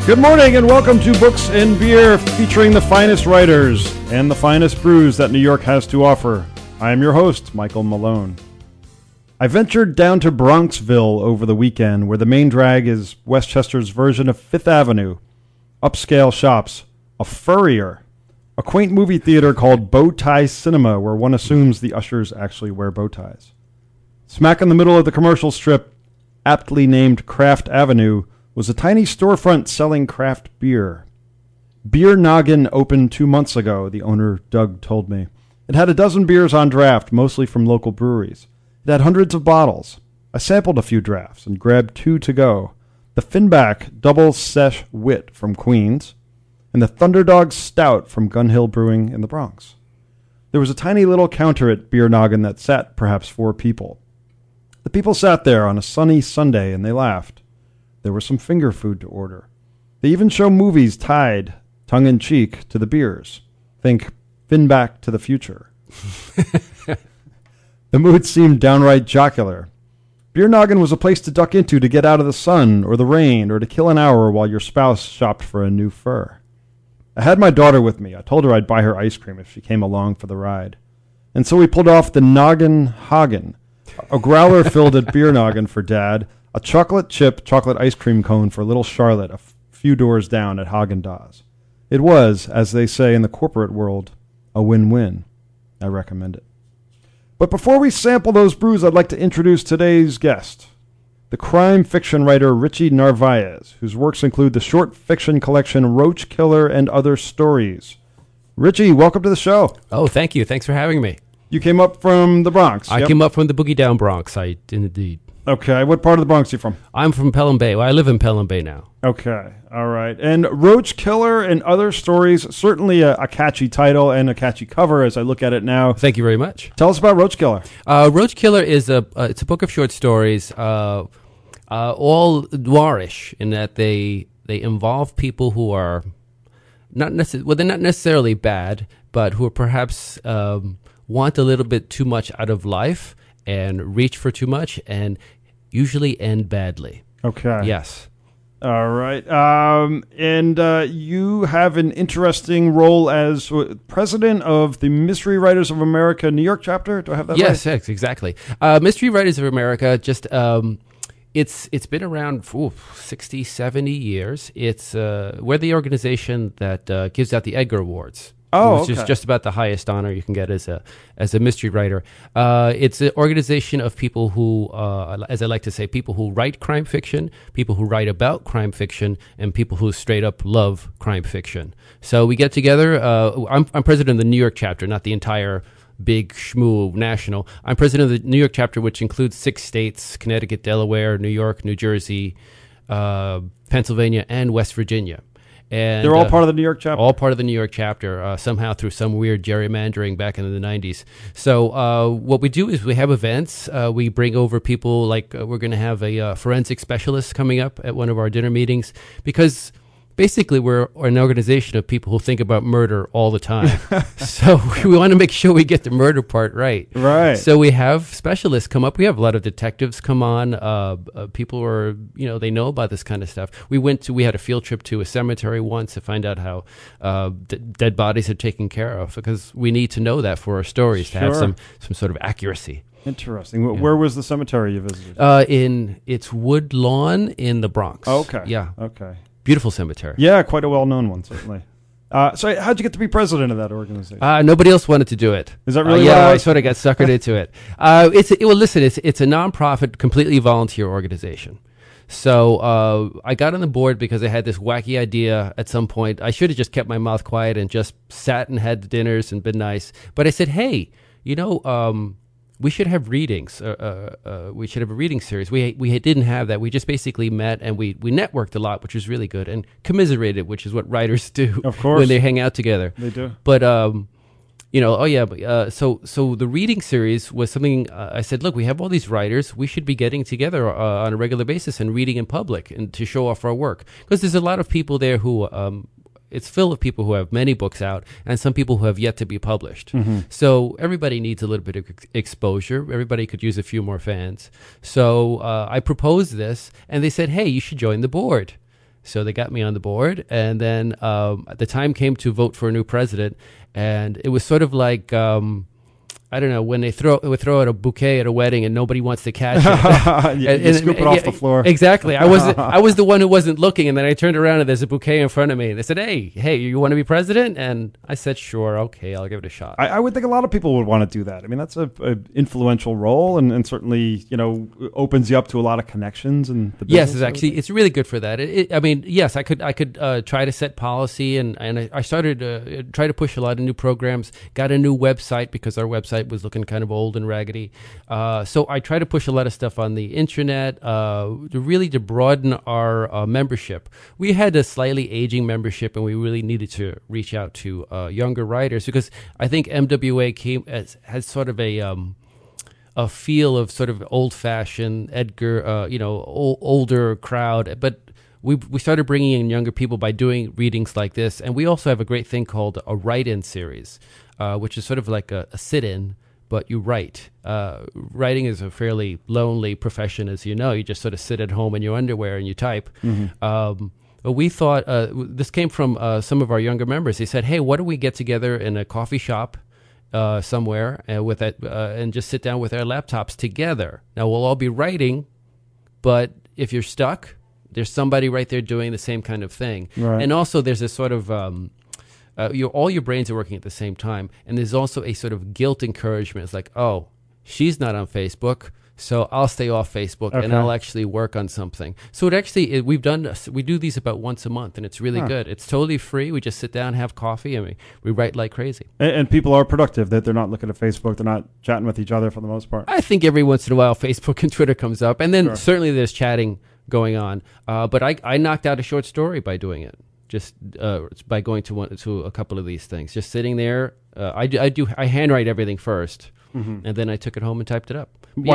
Good morning and welcome to Books and Beer, featuring the finest writers and the finest brews that New York has to offer. I am your host, Michael Malone. I ventured down to Bronxville over the weekend, where the main drag is Westchester's version of Fifth Avenue, upscale shops, a furrier, a quaint movie theater called Bow Tie Cinema, where one assumes the ushers actually wear bow ties. Smack in the middle of the commercial strip, aptly named Craft Avenue, was a tiny storefront selling craft beer. Beer Noggin opened 2 months ago, the owner Doug told me. It had a dozen beers on draft, mostly from local breweries. It had hundreds of bottles. I sampled a few drafts and grabbed 2 to go. The Finback Double Sesh Wit from Queens and the Thunderdog Stout from Gun Hill Brewing in the Bronx. There was a tiny little counter at Beer Noggin that sat perhaps 4 people. The people sat there on a sunny Sunday and they laughed. There was some finger food to order. They even show movies tied, tongue-in-cheek, to the beers. Think Finback to the Future. The mood seemed downright jocular. Beer Noggin was a place to duck into to get out of the sun or the rain or to kill an hour while your spouse shopped for a new fur. I had my daughter with me. I told her I'd buy her ice cream if she came along for the ride. And so we pulled off the Noggin Hagen, a growler filled at Beer Noggin for Dad, a chocolate chip chocolate ice cream cone for little Charlotte a few doors down at Haagen-Dazs. It was, as they say in the corporate world, a win-win. I recommend it. But before we sample those brews, I'd like to introduce today's guest, the crime fiction writer Richie Narvaez, whose works include the short fiction collection Roach Killer and Other Stories. Richie, welcome to the show. Oh, thank you. Thanks for having me. You came up from the Bronx. I came up from the Boogie Down Bronx, indeed. Okay, what part of the Bronx are you from? I'm from Pelham Bay. Well, I live in Pelham Bay now. Okay, all right. And Roach Killer and Other Stories, certainly a catchy title and a catchy cover as I look at it now. Thank you very much. Tell us about Roach Killer. Roach Killer is it's a book of short stories, all noirish in that they involve people who are they're not necessarily bad, but who are perhaps want a little bit too much out of life and reach for too much and usually end badly. Okay. Yes. All right. And you have an interesting role as president of the Mystery Writers of America New York chapter. Do I have that right? Yes, exactly. Mystery Writers of America, just it's been around 60, 70 years. We're the organization that gives out the Edgar Awards. Which is just about the highest honor you can get as a mystery writer. It's an organization of people who, as I like to say, people who write crime fiction, people who write about crime fiction, and people who straight up love crime fiction. So we get together. I'm president of the New York chapter, not the entire big schmoo national. I'm president of the New York chapter, which includes 6 states: Connecticut, Delaware, New York, New Jersey, Pennsylvania, and West Virginia. And they're all part of the New York chapter? All part of the New York chapter, somehow through some weird gerrymandering back in the 90s. So what we do is we have events. We bring over people like we're going to have a forensic specialist coming up at one of our dinner meetings because basically we're an organization of people who think about murder all the time. So we want to make sure we get the murder part right. Right. So we have specialists come up. We have a lot of detectives come on. People who are, they know about this kind of stuff. We had a field trip to a cemetery once to find out how dead bodies are taken care of because we need to know that for our stories to have some sort of accuracy. Interesting. Yeah. Where was the cemetery you visited? It's Wood Lawn in the Bronx. Oh, okay. Yeah. Okay. Beautiful cemetery. Yeah, quite a well-known one, certainly. So how'd you get to be president of that organization? Nobody else wanted to do it. Is that really what it was? I sort of got suckered into it. It's a nonprofit, completely volunteer organization. So I got on the board because I had this wacky idea at some point. I should have just kept my mouth quiet and just sat and had the dinners and been nice. But I said, hey, we should have readings. We should have a reading series. We didn't have that. We just basically met and we networked a lot, which was really good, and commiserated, which is what writers do. Of course, when they hang out together. They do. But so the reading series was something. I said, look, we have all these writers. We should be getting together on a regular basis and reading in public and to show off our work because there's a lot of people there who. It's filled with people who have many books out and some people who have yet to be published. Mm-hmm. So everybody needs a little bit of exposure. Everybody could use a few more fans. So I proposed this, and they said, hey, you should join the board. So they got me on the board, and then the time came to vote for a new president, and it was sort of like I don't know, when they would throw out a bouquet at a wedding and nobody wants to catch it. You scoop it off the floor. Exactly. I was the one who wasn't looking, and then I turned around and there's a bouquet in front of me. They said, hey, you want to be president? And I said, sure, okay, I'll give it a shot. I would think a lot of people would want to do that. I mean, that's a influential role, and certainly, opens you up to a lot of connections. And the yes, it's really good for that. I mean, yes, I could try to set policy, and I started try to push a lot of new programs. Got a new website because our website was looking kind of old and raggedy. So I try to push a lot of stuff on the internet to broaden our membership. We had a slightly aging membership, and we really needed to reach out to younger writers, because I think MWA has sort of a feel of sort of old-fashioned Edgar, older crowd, but we started bringing in younger people by doing readings like this. And we also have a great thing called a write-in series, which is sort of like a sit-in, but you write. Writing is a fairly lonely profession, as you know. You just sort of sit at home in your underwear and you type. Mm-hmm. But we thought, this came from some of our younger members. They said, hey, why don't we get together in a coffee shop somewhere and just sit down with our laptops together? Now, we'll all be writing, but if you're stuck, there's somebody right there doing the same kind of thing. Right. And also there's a sort of, all your brains are working at the same time. And there's also a sort of guilt encouragement. It's like, oh, she's not on Facebook, so I'll stay off Facebook and I'll actually work on something. So we do these about once a month, and it's really good. It's totally free. We just sit down, have coffee, and we write like crazy. And people are productive, that they're not looking at Facebook. They're not chatting with each other for the most part. I think every once in a while Facebook and Twitter comes up, and then certainly there's chatting going on. But I knocked out a short story by doing it, just by going to a couple of these things. Just sitting there. I handwrite everything first, and then I took it home and typed it up.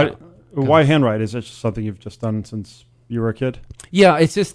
Why handwrite? Is it just something you've just done since you were a kid? Yeah, it's just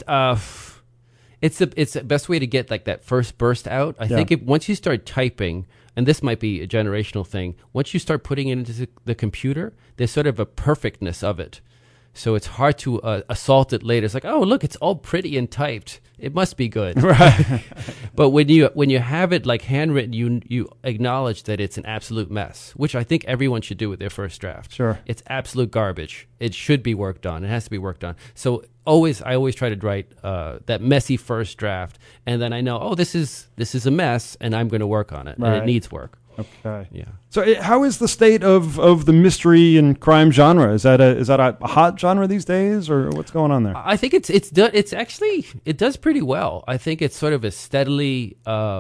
it's the best way to get like that first burst out. I think once you start typing, and this might be a generational thing, once you start putting it into the computer, there's sort of a perfectness of it. So it's hard to assault it later. It's like, oh, look, it's all pretty and typed. It must be good. Right. But when you have it like handwritten, you acknowledge that it's an absolute mess, which I think everyone should do with their first draft. Sure. It's absolute garbage. It should be worked on. It has to be worked on. So I always try to write that messy first draft, and then I know, oh, this is a mess, and I'm going to work on it, and it needs work. Okay. Yeah. So, how is the state of the mystery and crime genre? Is that a hot genre these days, or what's going on there? I think it does pretty well. I think it's sort of a steady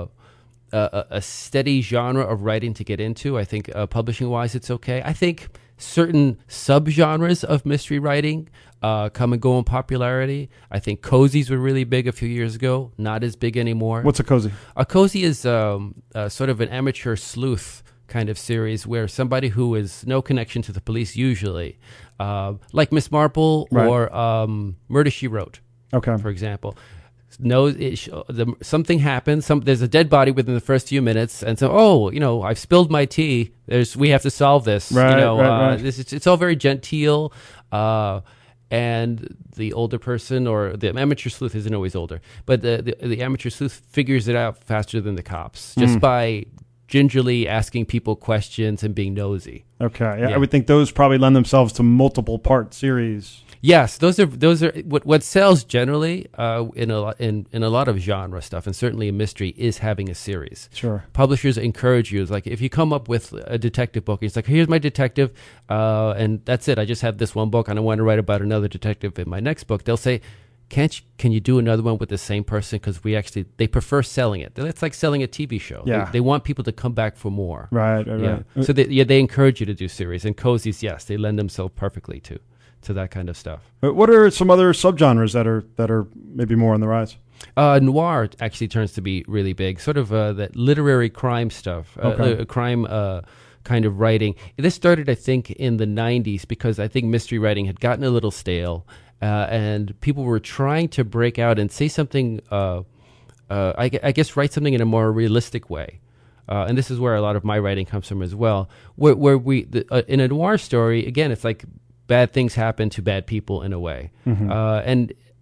genre of writing to get into. I think publishing wise, it's okay. I think certain subgenres of mystery writing come and go in popularity. I think cozies were really big a few years ago, not as big anymore. What's a cozy? A cozy is sort of an amateur sleuth kind of series where somebody who has no connection to the police usually, like Miss Marple or Murder, She Wrote, for example, knows something happens. There's a dead body within the first few minutes, and so I've spilled my tea. We have to solve this. It's all very genteel. And the older person, or the amateur sleuth isn't always older, but the amateur sleuth figures it out faster than the cops just by gingerly asking people questions and being nosy. Okay, yeah. I would think those probably lend themselves to multiple part series. Yes, those are what sells generally in a lot of genre stuff, and certainly in mystery, is having a series. Sure, publishers encourage you. It's like if you come up with a detective book, it's like, here's my detective, and that's it. I just have this one book, and I want to write about another detective in my next book. They'll say, can you do another one with the same person? Because they prefer selling it. It's like selling a TV show. Yeah. They want people to come back for more. Right. So they encourage you to do series, and cozies, yes, they lend themselves perfectly to that kind of stuff. But what are some other subgenres that are maybe more on the rise? Noir actually turns to be really big, sort of that literary crime stuff, crime kind of writing. This started, I think, in the 90s because I think mystery writing had gotten a little stale, and people were trying to break out and say something, I guess write something in a more realistic way. And this is where a lot of my writing comes from as well, where in a noir story, again, it's like bad things happen to bad people in a way. Mm-hmm. And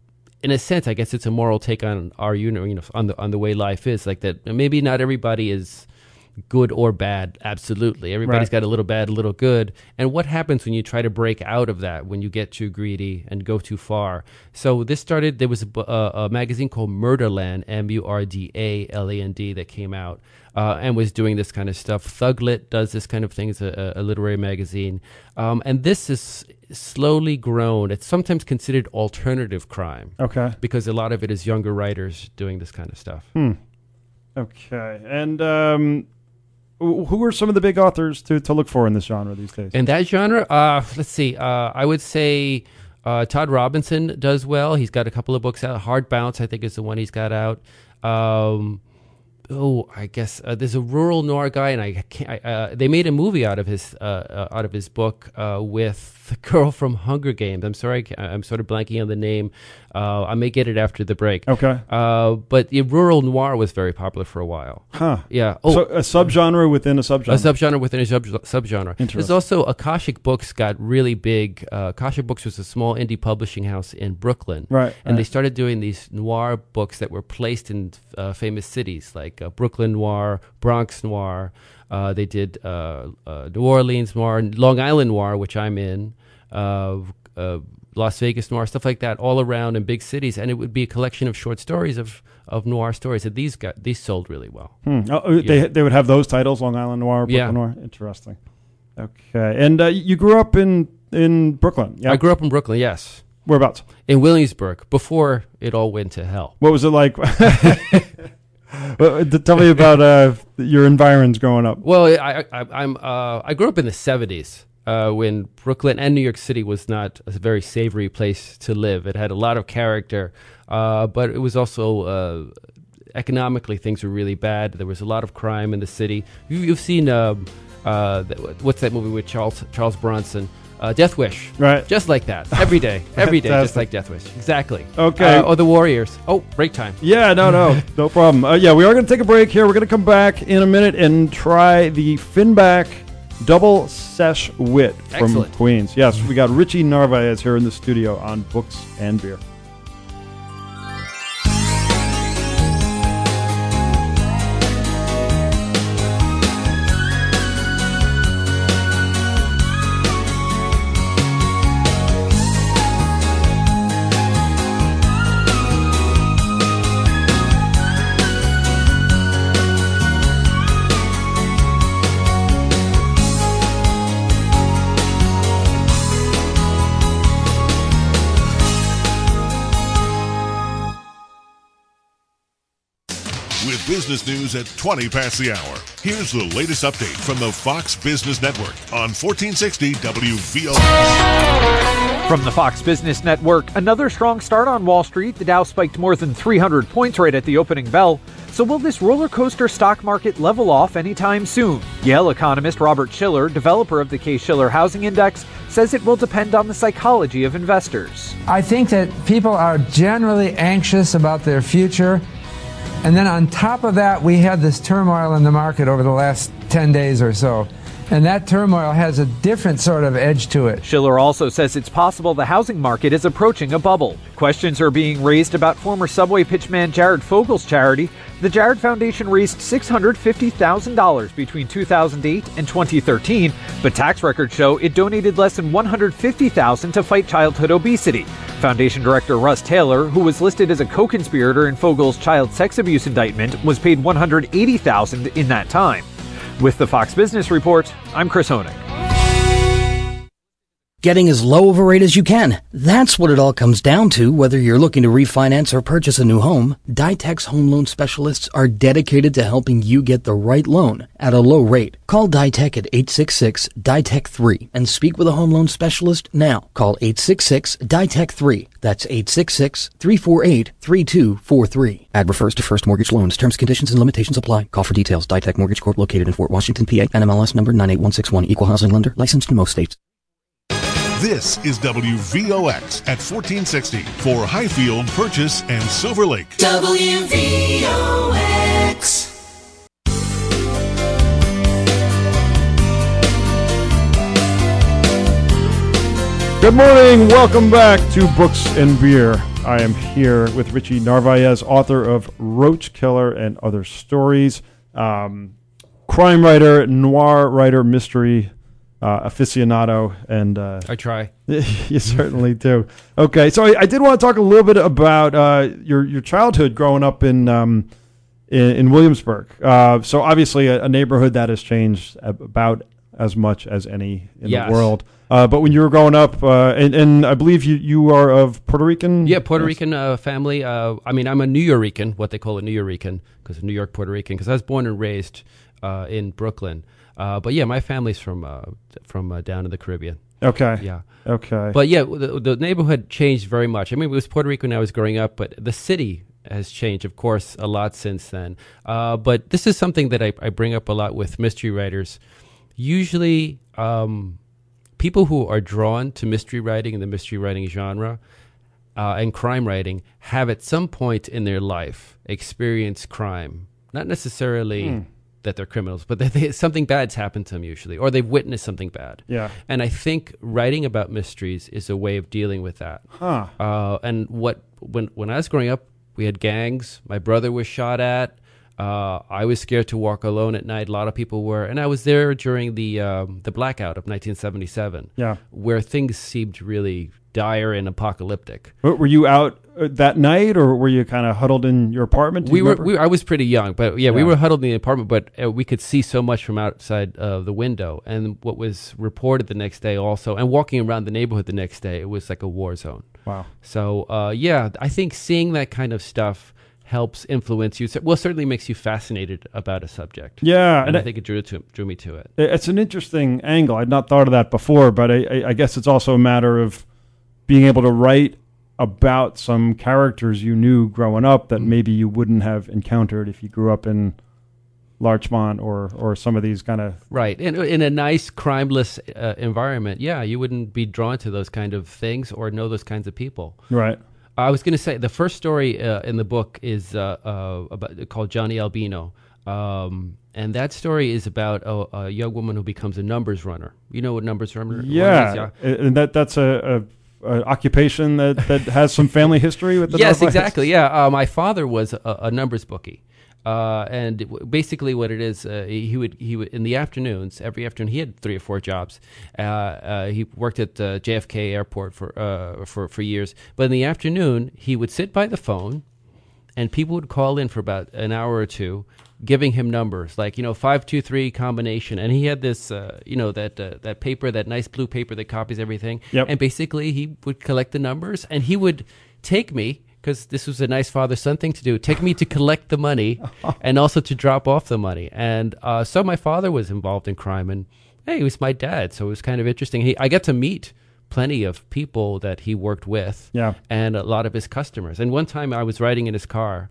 in a sense, I guess it's a moral take on our on the way life is, like that. Maybe not everybody is good or bad. Absolutely, everybody's got a little bad, a little good. And what happens when you try to break out of that? When you get too greedy and go too far? So this started. There was a magazine called Murderland, Murdaland, that came out and was doing this kind of stuff. Thuglit does this kind of thing. It's a literary magazine, and this is slowly grown. It's sometimes considered alternative crime. Okay. Because a lot of it is younger writers doing this kind of stuff. Okay. And who are some of the big authors to look for in this genre these days? In that genre, let's see. I would say Todd Robinson does well. He's got a couple of books out. Hard Bounce, I think, is the one he's got out. I guess there's a rural noir guy, and I can't. They made a movie out of his book with the girl from Hunger Games. I'm sorry, I'm sort of blanking on the name. I may get it after the break. Okay. But the rural noir was very popular for a while. Huh. Yeah. So a subgenre within a subgenre. A subgenre within a subgenre. Interesting. There's also Akashic Books got really big. Akashic Books was a small indie publishing house in Brooklyn. Right. And they started doing these noir books that were placed in famous cities like Brooklyn Noir, Bronx Noir. They did New Orleans Noir, Long Island Noir, which I'm in, Las Vegas Noir, stuff like that, all around in big cities. And it would be a collection of short stories of noir stories. And these sold really well. They would have those titles, Long Island Noir, Brooklyn Noir. Interesting. Okay. And you grew up in Brooklyn? Yeah. I grew up in Brooklyn, yes. Whereabouts? In Williamsburg, before it all went to hell. What was it like? Tell me about your environs growing up. Well, I grew up in the 70s when Brooklyn and New York City was not a very savory place to live. It had a lot of character, but it was also economically things were really bad. There was a lot of crime in the city. You've seen what's that movie with Charles Bronson? Death Wish. Right. Just like that. Every day, just like Death Wish. Exactly. Okay. Or The Warriors. Oh, break time. Yeah, no problem. We are going to take a break here. We're going to come back in a minute and try the Finback Double Sesh Wit from Excellent. Queens. Yes, we got Richie Narvaez here in the studio on Books and Beer. With business news at 20 past the hour, here's the latest update from the Fox Business Network on 1460 WVOX. From the Fox Business Network, another strong start on Wall Street. The Dow spiked more than 300 points right at the opening bell. So will this roller coaster stock market level off anytime soon? Yale economist Robert Shiller, developer of the Case-Shiller Housing Index, says it will depend on the psychology of investors. I think that people are generally anxious about their future. And then on top of that, we had this turmoil in the market over the last 10 days or so. And that turmoil has a different sort of edge to it. Shiller also says it's possible the housing market is approaching a bubble. Questions are being raised about former Subway pitchman Jared Fogel's charity. The Jared Foundation raised $650,000 between 2008 and 2013, but tax records show it donated less than $150,000 to fight childhood obesity. Foundation director Russ Taylor, who was listed as a co-conspirator in Fogel's child sex abuse indictment, was paid $180,000 in that time. With the Fox Business Report, I'm Chris Honig. Getting as low of a rate as you can. That's what it all comes down to, whether you're looking to refinance or purchase a new home. Dytex Home Loan Specialists are dedicated to helping you get the right loan at a low rate. Call Dytech at 866-DYTEC-3 and speak with a home loan specialist now. Call 866-DYTEC-3. That's 866-348-3243. Ad refers to first mortgage loans. Terms, conditions, and limitations apply. Call for details. Dytech Mortgage Corp. Located in Fort Washington, PA. NMLS number 98161. Equal housing lender. Licensed in most states. This is WVOX at 1460 for Highfield, Purchase, and Silver Lake. WVOX. Good morning. Welcome back to Books and Beer. I am here with Richie Narvaez, author of Roach Killer and Other Stories, crime writer, noir writer, mystery aficionado, and I try. You certainly do. Okay, so I did want to talk a little bit about your childhood growing up in Williamsburg. So obviously a neighborhood that has changed about as much as any in the world. But when you were growing up, and I believe you are of Puerto Rican? Yeah, Puerto Rican family. I mean, I'm a New Yorican, what they call a New Yorican, because of New York, Puerto Rican, because I was born and raised in Brooklyn. But yeah, my family's from down in the Caribbean. Okay. Yeah. Okay. But yeah, the neighborhood changed very much. I mean, it was Puerto Rico when I was growing up, but the city has changed, of course, a lot since then. But this is something that I bring up a lot with mystery writers. Usually, people who are drawn to mystery writing and the mystery writing genre and crime writing have at some point in their life experienced crime. Not necessarily that they're criminals, but that something bad's happened to them usually, or they've witnessed something bad. Yeah. And I think writing about mysteries is a way of dealing with that. Huh. And when I was growing up, we had gangs. My brother was shot at. I was scared to walk alone at night. A lot of people were, and I was there during the blackout of 1977. Yeah, where things seemed really dire and apocalyptic. Were you out that night, or were you kind of huddled in your apartment? I was pretty young, but yeah, we were huddled in the apartment, but we could see so much from outside the window. And what was reported the next day also, and walking around the neighborhood the next day, it was like a war zone. Wow. So yeah, I think seeing that kind of stuff helps influence you. Well, certainly makes you fascinated about a subject. Yeah. And I think it drew me to it. It's an interesting angle. I'd not thought of that before, but I guess it's also a matter of being able to write about some characters you knew growing up that maybe you wouldn't have encountered if you grew up in Larchmont or some of these kind of... Right. In a nice, crimeless environment, yeah, you wouldn't be drawn to those kind of things or know those kinds of people. Right. I was going to say the first story in the book is called Johnny Albino. And that story is about a young woman who becomes a numbers runner. You know what numbers runner is? Yeah. And that's a occupation that has some family history with the Yes, Northwest. Exactly. Yeah. My father was a numbers bookie. And basically what it is, he would in the afternoons, every afternoon, he had 3 or 4 jobs. He worked at JFK Airport for years. But in the afternoon, he would sit by the phone, and people would call in for about an hour or two, giving him numbers like 523 combination. And he had this that paper, that nice blue paper that copies everything. Yep. And basically he would collect the numbers, and he would take me, because this was a nice father-son thing to do, take me to collect the money and also to drop off the money. And so my father was involved in crime, and hey, he was my dad, so it was kind of interesting. I got to meet plenty of people that he worked with, and a lot of his customers. And one time I was riding in his car,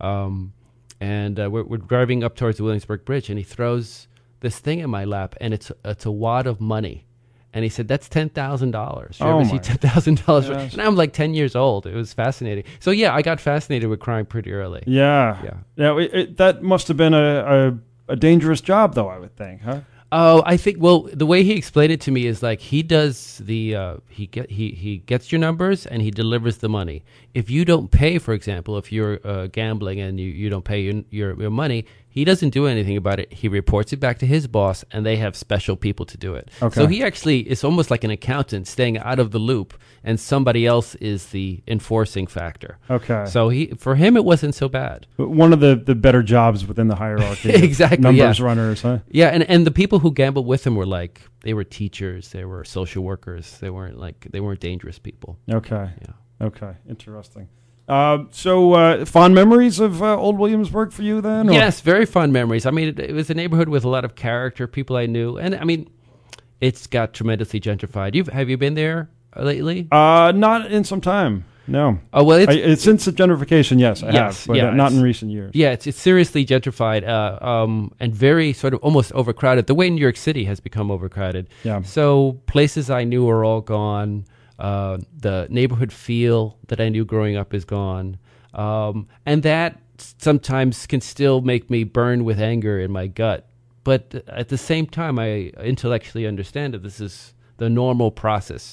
and we're driving up towards the Williamsburg Bridge, and he throws this thing in my lap, and it's a wad of money. And he said, "That's $10,000. You ever see $10,000?" And I'm like 10 years old. It was fascinating. So yeah, I got fascinated with crime pretty early. Yeah. That must have been a dangerous job, though, I would think, huh? I think. Well, the way he explained it to me is like he does he gets your numbers and he delivers the money. If you don't pay, for example, if you're gambling and you don't pay your money, he doesn't do anything about it. He reports it back to his boss, and they have special people to do it. Okay. So he actually is almost like an accountant staying out of the loop, and somebody else is the enforcing factor. Okay. So for him, it wasn't so bad. One of the better jobs within the hierarchy. Exactly. Numbers runners, huh? Yeah, and the people who gambled with him were like, they were teachers, they were social workers. They weren't dangerous people. Okay. Yeah. Okay. Interesting. So fond memories of Old Williamsburg for you then? Or? Yes, very fond memories. I mean, it was a neighborhood with a lot of character, people I knew. And I mean, it's got tremendously gentrified. Have you been there lately? Not in some time. No. Oh, well, it's since the gentrification, yes, I have, but not in recent years. Yeah, it's seriously gentrified, and very sort of almost overcrowded. The way New York City has become overcrowded. Yeah. So places I knew are all gone. The neighborhood feel that I knew growing up is gone. And that sometimes can still make me burn with anger in my gut. But at the same time, I intellectually understand that this is the normal process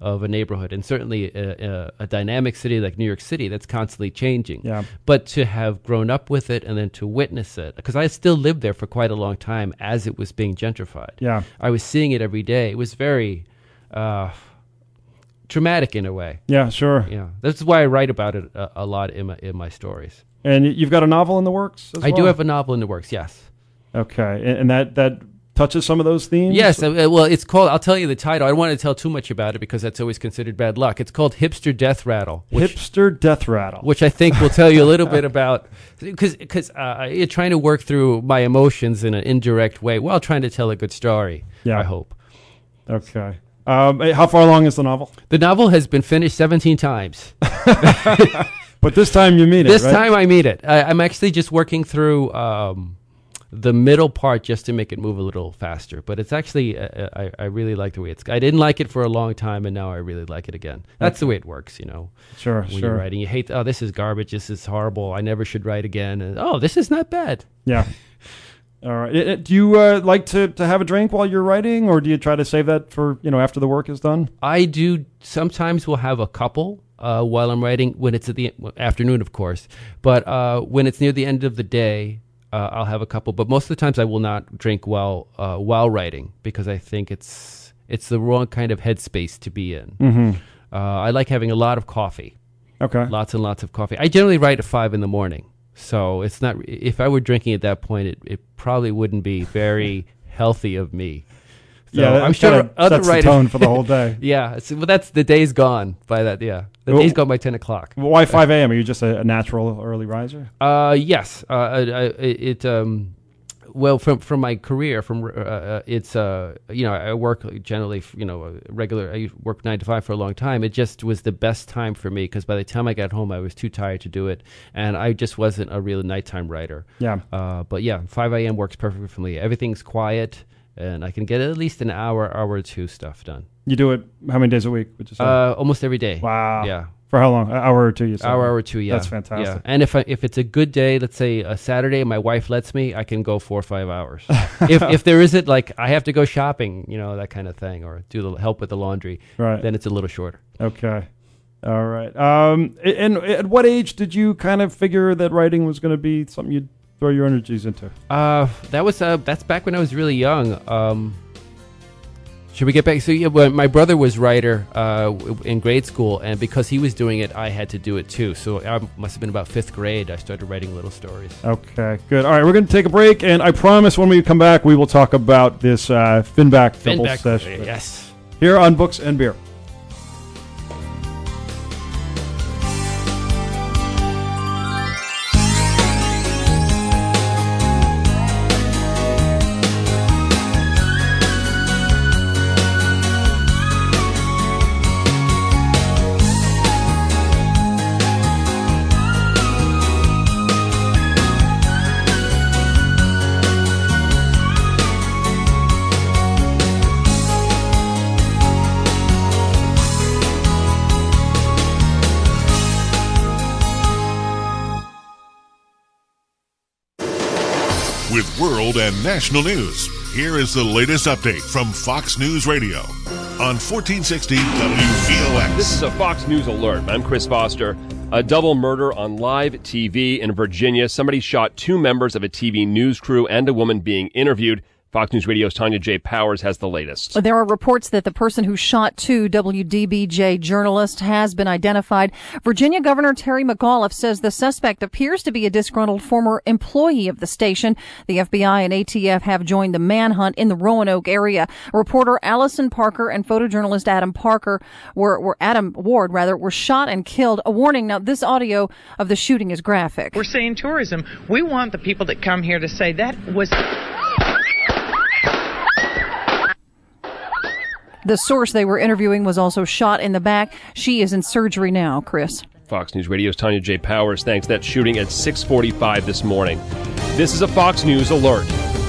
of a neighborhood, and certainly a dynamic city like New York City that's constantly changing. Yeah. But to have grown up with it and then to witness it, because I still lived there for quite a long time as it was being gentrified. Yeah. I was seeing it every day. It was very traumatic in a way. Yeah, sure. Yeah, that's why I write about it a lot in my stories. And you've got a novel in the works as well? I do have a novel in the works, yes. Okay, and that touches some of those themes? Yes, well, it's called, I'll tell you the title. I don't want to tell too much about it because that's always considered bad luck. It's called Hipster Death Rattle. Hipster Death Rattle. Which I think will tell you a little bit about, because you're trying to work through my emotions in an indirect way while trying to tell a good story, I hope. Okay. How far along is the novel? The novel has been finished 17 times. But this time you mean it, This right? time I mean it. I'm actually just working through the middle part just to make it move a little faster. But it's actually, I really like the way it's. I didn't like it for a long time, and now I really like it again. That's the way it works, you know. Sure, when you're writing, you hate, this is garbage, this is horrible, I never should write again. And, this is not bad. Yeah. All right. Do you like to have a drink while you're writing, or do you try to save that for, after the work is done? I do. Sometimes we'll have a couple while I'm writing, when it's at the afternoon, of course. But when it's near the end of the day, I'll have a couple. But most of the times I will not drink while writing, because I think it's the wrong kind of headspace to be in. Mm-hmm. I like having a lot of coffee. Okay. Lots and lots of coffee. I generally write at 5 a.m. So it's not. If I were drinking at that point, it probably wouldn't be very healthy of me. So yeah, I'm sure other sets writers. The tone for the whole day. Yeah, that's the day's gone by that. Yeah, the day's gone by 10 o'clock. Why 5 a.m.? Are you just a natural early riser? Yes. Well, from my career, it's I work generally, regular. I work 9 to 5 for a long time. It just was the best time for me, because by the time I got home, I was too tired to do it, and I just wasn't a real nighttime writer. Yeah. But yeah, 5 a.m. works perfectly for me. Everything's quiet, and I can get at least an hour or two stuff done. You do it how many days a week, would you say? Almost every day. Wow. Yeah. For how long? An hour or two, you said? Hour or two, yeah. That's fantastic. Yeah. And if it's a good day, let's say a Saturday, and my wife lets me, I can go 4 or 5 hours. if there isn't, like, I have to go shopping, that kind of thing, or help with the laundry, right, then it's a little shorter. Okay. All right. And at what age did you kind of figure that writing was going to be something you'd throw your energies into? That's back when I was really young. Should we get back? So, my brother was writer in grade school, and because he was doing it, I had to do it too. So I must have been about 5th grade. I started writing little stories. Okay, good. All right, we're going to take a break, and I promise when we come back, we will talk about this Finback double session. Yes. Here on Books and Beer. With world and national news, here is the latest update from Fox News Radio on 1460 WVOX. This is a Fox News alert. I'm Chris Foster. A double murder on live TV in Virginia. Somebody shot 2 members of a TV news crew and a woman being interviewed. Fox News Radio's Tanya J. Powers has the latest. There are reports that the person who shot 2 WDBJ journalists has been identified. Virginia Governor Terry McAuliffe says the suspect appears to be a disgruntled former employee of the station. The FBI and ATF have joined the manhunt in the Roanoke area. Reporter Allison Parker and photojournalist Adam Ward were shot and killed. A warning, now this audio of the shooting is graphic. We're saying tourism. We want the people that come here to say that was... The source they were interviewing was also shot in the back. She is in surgery now, Chris. Fox News Radio's Tanya J. Powers. Thanks. That shooting at 6:45 this morning. This is a Fox News alert.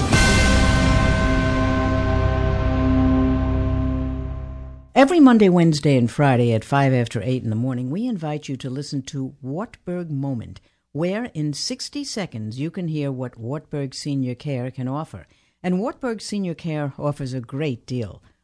Every Monday, Wednesday, and Friday at 5 after 8 in the morning, we invite you to listen to Wartburg Moment, where in 60 seconds you can hear what Wartburg Senior Care can offer. And Wartburg Senior Care offers a great deal.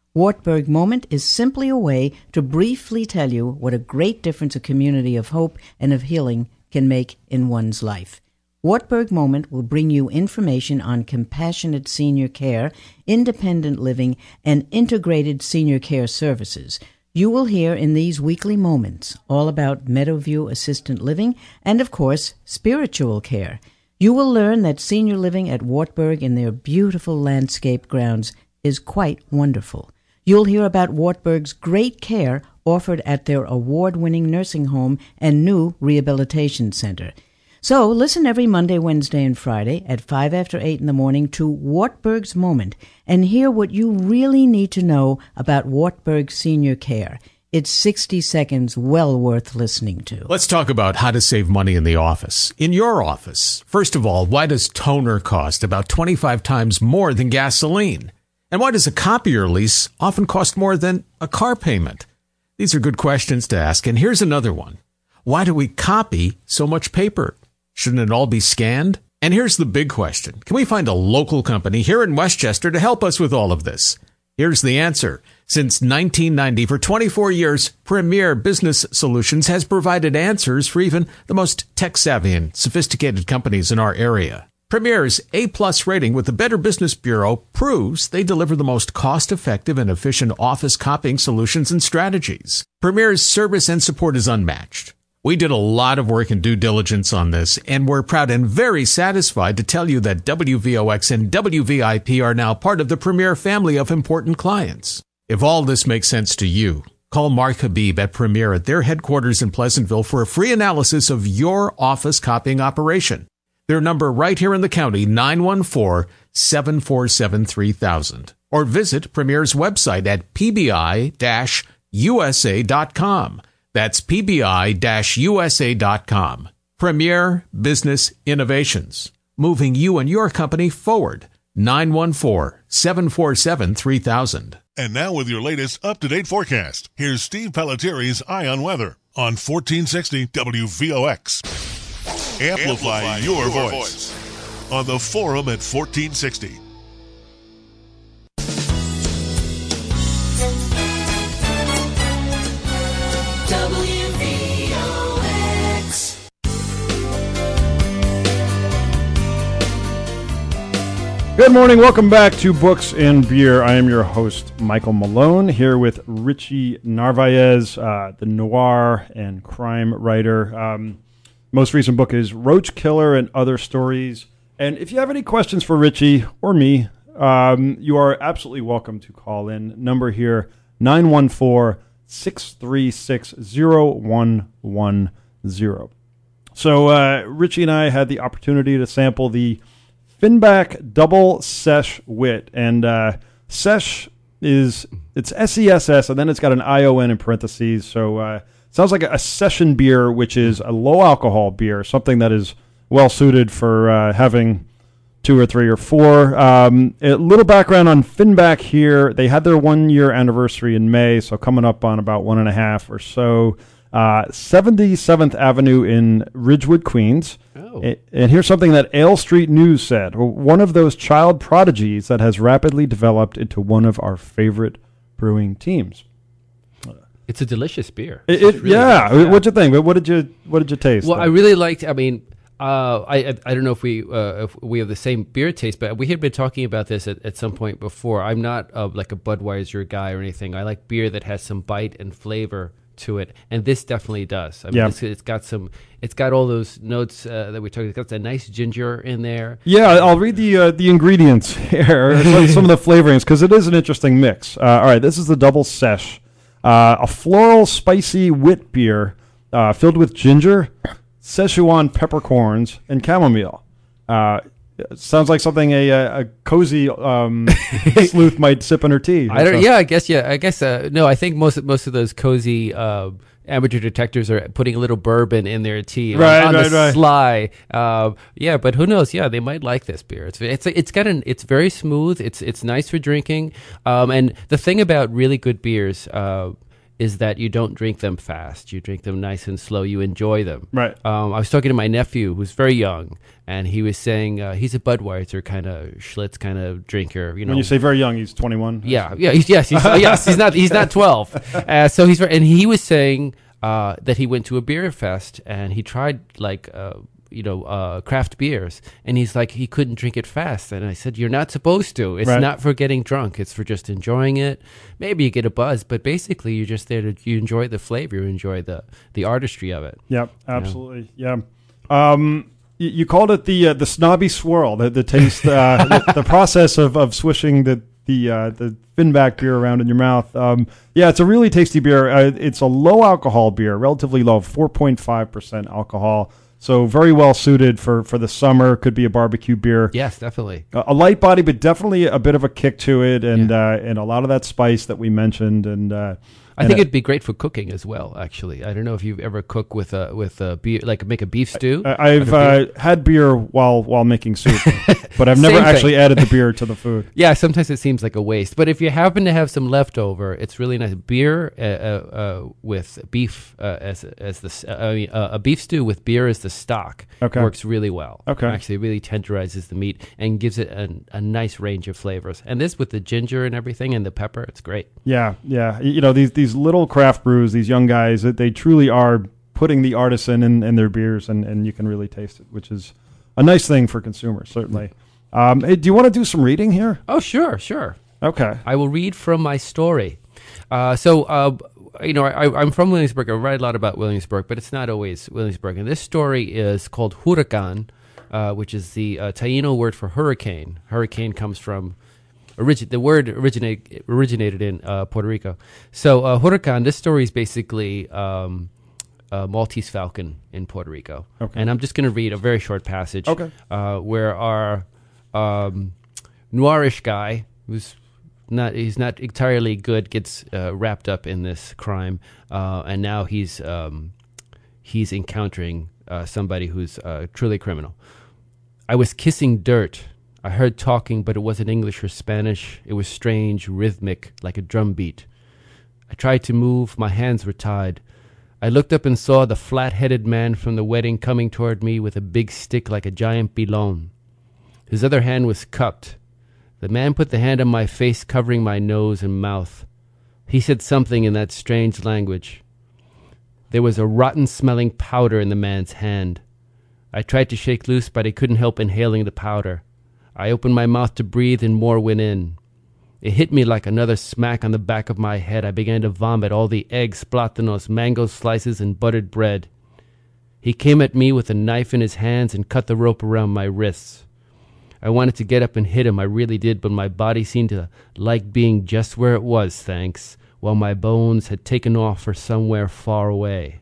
Wartburg Moment is simply a way to briefly tell you what a great difference a community of hope and of healing can make in one's life. Wartburg Moment will bring you information on compassionate senior care, independent living, and integrated senior care services. You will hear in these weekly moments all about Meadowview Assistant Living and, of course, spiritual care. You will learn that senior living at Wartburg in their beautiful landscape grounds is quite wonderful. You'll hear about Wartburg's great care offered at their award-winning nursing home and new rehabilitation center. So listen every Monday, Wednesday, and Friday at 5 after 8 in the morning to Wartburg's Moment and hear what you really need to know about Wartburg Senior Care. It's 60 seconds well worth listening to. Let's talk about how to save money in the office. In your office, first of all, why does toner cost about 25 times more than gasoline? And why does a copier lease often cost more than a car payment? These are good questions to ask. And here's another one. Why do we copy so much paper? Shouldn't it all be scanned? And here's the big question. Can we find a local company here in Westchester to help us with all of this? Here's the answer. Since 1990, for 24 years, Premier Business Solutions has provided answers for even the most tech-savvy and sophisticated companies in our area. Premier's A-plus rating with the Better Business Bureau proves they deliver the most cost-effective and efficient office copying solutions and strategies. Premier's service and support is unmatched. We did a lot of work and due diligence on this, and we're proud and very satisfied to tell you that WVOX and WVIP are now part of the Premier family of important clients. If all this makes sense to you, call Mark Habib at Premier at their headquarters in Pleasantville for a free analysis of your office copying operation. Their number right here in the county, 914-747-3000. Or visit Premier's website at pbi-usa.com. That's pbi-usa.com. Premier Business Innovations. Moving you and your company forward. 914-747-3000. And now with your latest up-to-date forecast, here's Steve Pelletieri's Eye on Weather on 1460 WVOX. Amplify your voice on the Forum at 1460. WVOX. Good morning. Welcome back to Books and Beer. I am your host, Michael Malone, here with Richie Narvaez, the noir and crime writer. Most recent book is Roach Killer and Other Stories. And if you have any questions for Richie or me, you are absolutely welcome to call in. Number here, 914-636-0110. So Richie and I had the opportunity to sample the Finback Double Sesh Wit. And Sesh it's SESS, and then it's got an ION in parentheses. So sounds like a session beer, which is a low-alcohol beer, something that is well-suited for having 2 or 3 or 4. A little background on Finback here. They had their 1-year anniversary in May, so coming up on about 1.5 or so. 77th Avenue in Ridgewood, Queens. Oh. And here's something that Ale Street News said. One of those child prodigies that has rapidly developed into one of our favorite brewing teams. It's a delicious beer. Really yeah. What'd you think? What did you taste? Well, I really liked. I mean, I don't know if we have the same beer taste, but we had been talking about this at some point before. I'm not like a Budweiser guy or anything. I like beer that has some bite and flavor to it, and this definitely does. I mean, it's got all those notes that we talked. It's got a nice ginger in there. Yeah, I'll read the ingredients here, some of the flavorings, because it is an interesting mix. All right, this is the Double Sesh. A floral, spicy wit beer filled with ginger, Szechuan peppercorns, and chamomile. Sounds like something a cozy sleuth might sip in her tea. I guess. No, I think most of those cozy amateur detectives are putting a little bourbon in their tea on the sly. But who knows? Yeah, they might like this beer. It's very smooth. It's nice for drinking. And the thing about really good beers, is that you don't drink them fast. You drink them nice and slow. You enjoy them. Right. I was talking to my nephew, who's very young, and he was saying he's a Budweiser kind of Schlitz kind of drinker. You know, when you say very young, he's 21. Yeah. He's not 12. So and he was saying that he went to a beer fest and he tried craft beers, and he's like, he couldn't drink it fast. And I said, you're not supposed to. It's not for getting drunk. It's for just enjoying it. Maybe you get a buzz, but basically you're just there you enjoy the flavor, you enjoy the artistry of it. Yep, absolutely. Yeah. You called it the snobby swirl, the taste, the process of swishing the Finback beer around in your mouth. It's a really tasty beer. It's a low alcohol beer, relatively low, 4.5% alcohol. So very well suited for the summer. Could be a barbecue beer. Yes, definitely. A light body, but definitely a bit of a kick to it, and a lot of that spice that we mentioned. And I think it'd be great for cooking as well. Actually, I don't know if you've ever cooked with a beer, like make a beef stew. I've had beer while making soup, but I've never actually added the beer to the food. Yeah, sometimes it seems like a waste. But if you happen to have some leftover, it's really nice. Beer with beef a beef stew with beer as the stock works really well. Okay, actually, it really tenderizes the meat and gives it a nice range of flavors. And this with the ginger and everything and the pepper, it's great. Yeah. You know, these little craft brews, these young guys, they truly are putting the artisan in their beers, and you can really taste it, which is a nice thing for consumers, certainly. Hey, do you want to do some reading here? Oh, sure. Okay. I will read from my story. I'm from Williamsburg. I write a lot about Williamsburg, but it's not always Williamsburg. And this story is called Huracan, which is the Taino word for hurricane. Hurricane comes from... the word originated in Puerto Rico. So Huracan, this story is basically Maltese falcon in Puerto Rico. Okay. And I'm just going to read a very short passage where our noirish guy, he's not entirely good, gets wrapped up in this crime, and now he's encountering somebody who's truly criminal. I was kissing dirt. I heard talking, but it wasn't English or Spanish. It was strange, rhythmic, like a drum beat. I tried to move. My hands were tied. I looked up and saw the flat-headed man from the wedding coming toward me with a big stick like a giant pilon. His other hand was cupped. The man put the hand on my face, covering my nose and mouth. He said something in that strange language. There was a rotten-smelling powder in the man's hand. I tried to shake loose, but I couldn't help inhaling the powder. I opened my mouth to breathe, and more went in. It hit me like another smack on the back of my head. I began to vomit all the eggs, plátanos, mango slices, and buttered bread. He came at me with a knife in his hands and cut the rope around my wrists. I wanted to get up and hit him, I really did, but my body seemed to like being just where it was, thanks, while my bones had taken off for somewhere far away.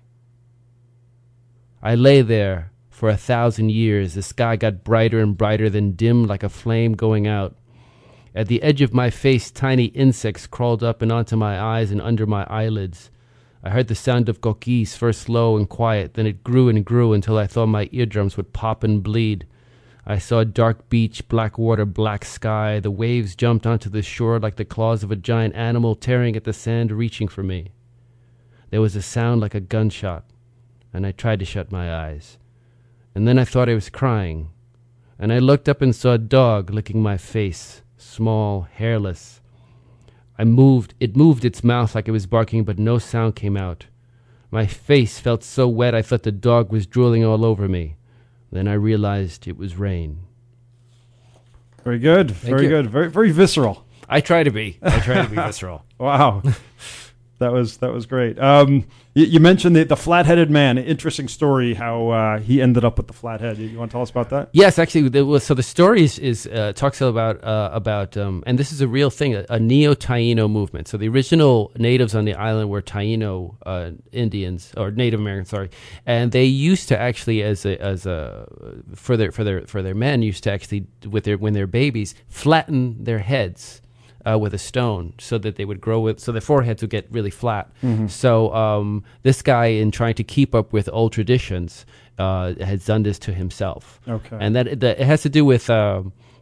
I lay there for 1,000 years. The sky got brighter and brighter, then dim like a flame going out. At the edge of my face, tiny insects crawled up and onto my eyes and under my eyelids. I heard the sound of coquilles, first low and quiet, then it grew and grew until I thought my eardrums would pop and bleed. I saw a dark beach, black water, black sky. The waves jumped onto the shore like the claws of a giant animal tearing at the sand, reaching for me. There was a sound like a gunshot, and I tried to shut my eyes. And then I thought I was crying, and I looked up and saw a dog licking my face, small, hairless. It moved its mouth like it was barking, but no sound came out. My face felt so wet I thought the dog was drooling all over me. Then I realized it was rain. Very good. Very good. Very, very visceral. I try to be visceral. Wow. That was great. You mentioned the flat-headed man. Interesting story how he ended up with the flat head. You want to tell us about that? Yes, actually. So the story is talks about and this is a real thing, a Neo-Taino movement. So the original natives on the island were Taino Indians, or Native Americans, and they used to actually for their men used to actually when they're babies flatten their heads with a stone so that they would grow so their foreheads would get really flat. Mm-hmm. So this guy, in trying to keep up with old traditions, has done this to himself. Okay. And that it has to do with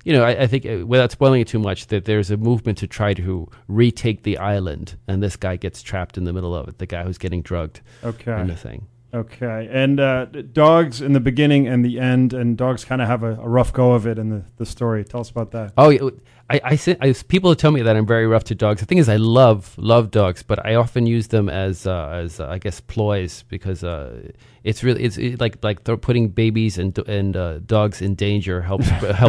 I think without spoiling it too much, that there's a movement to try to retake the island, and this guy gets trapped in the middle of it. The guy who's getting drugged. Okay. In the thing. Okay, and dogs in the beginning and the end, and dogs kind of have a rough go of it in the story. Tell us about that. Oh, yeah. I people tell me that I'm very rough to dogs. The thing is, I love dogs, but I often use them as I guess ploys, because it's like putting babies and dogs in danger helps